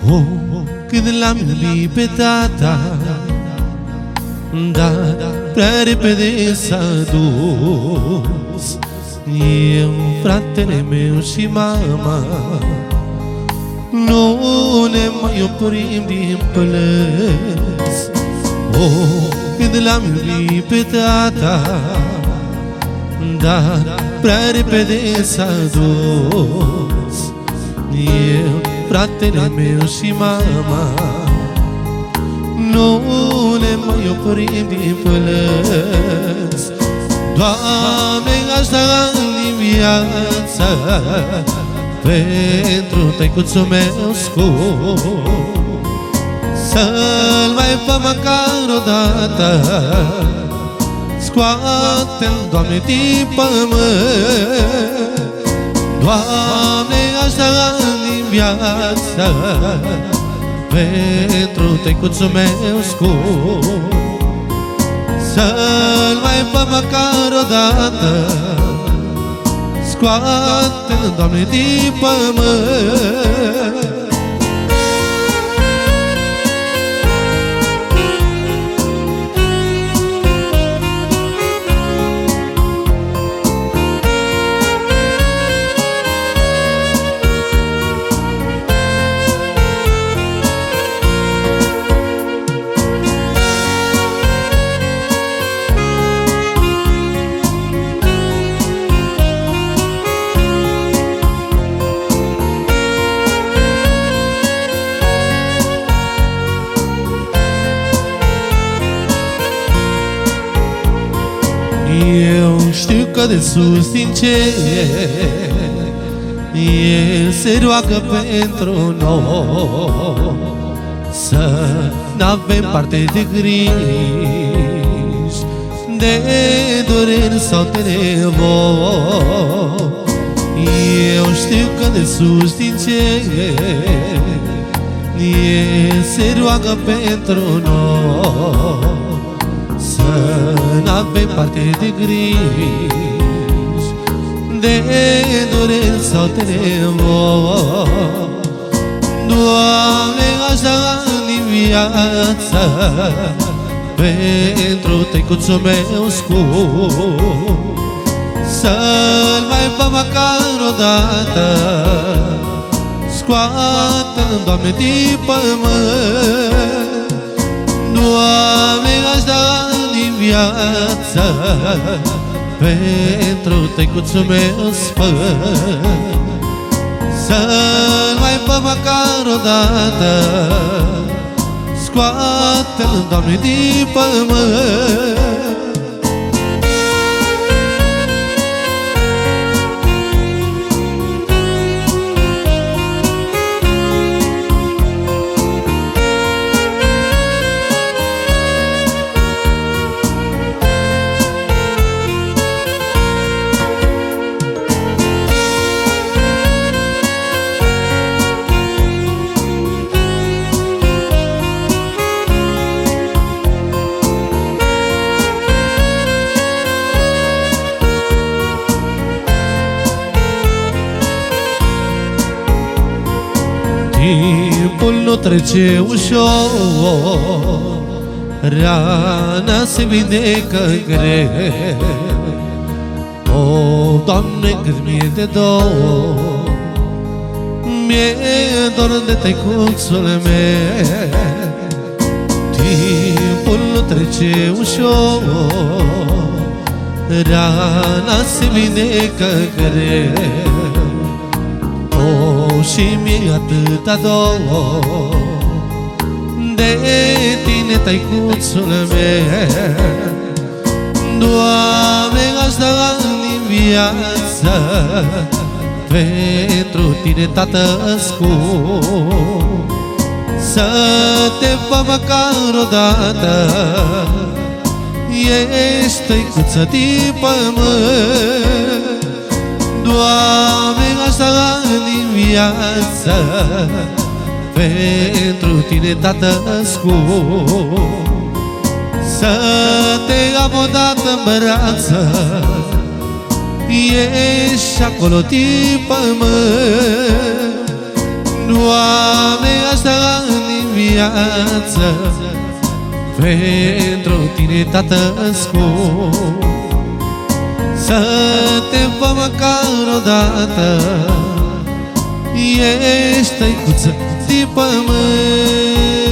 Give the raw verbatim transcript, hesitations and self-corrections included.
Oh, când l-am iubit pe tata, dar prea repede s-a dus. Eu, fratele meu și mama nu ne mai oprim din plâns. Oh, când l-am iubit pe tata, dar prea repede s-a dus. Eu, fratele meu și mama nu ne mai oprim din plâns. Doamne, aș da în viață pentru tăicuțul meu scump, să-l mai fă măcar odată. Scoate-l, Doamne, din pământ. Doamne, aș da în viață pentru tăicuțul meu scump, să-l mai fă măcar odată. Scoate-l, Doamne, din pământ. Eu știu că de sus din cer El se roagă pentru noi, să n-avem parte de griji, de dureri sau de nevoi. Eu știu că de sus din cer El se roagă pentru noi, să n-avem parte de griji, de dureri sau de nevoi. Doamne, aș da în viață pentru tăicuțul meu scump, să-l mai fă măcar odată. Scoate-l, Doamne, din pământ. Doamne, aș da în viață pentru tăicuțul meu sfânt, să-l mai fă măcar odată. Scoate-l, Doamne, din pământ. Timpul nu trece ușor, rana se vindecă greu. O, Doamne, cât mi-e de dor, mi-e dor de tăicuțul meu. Timpul nu trece ușor, rana se vindecă greu. Oh, și mi-e atâta dor de tine, tăicuțul meu. Doamne, aș da în viață pentru tine, tată scump, să te fă măcar odată. Ești tăicuță din pământ. Doamne, aș da în viață pentru tine, tată scump, să te am odată în brață. Ești acolo din pământ. Doamne, aș da viață pentru tine, tată scump, să te văd măcar odată. Ești tăicuță din pământ.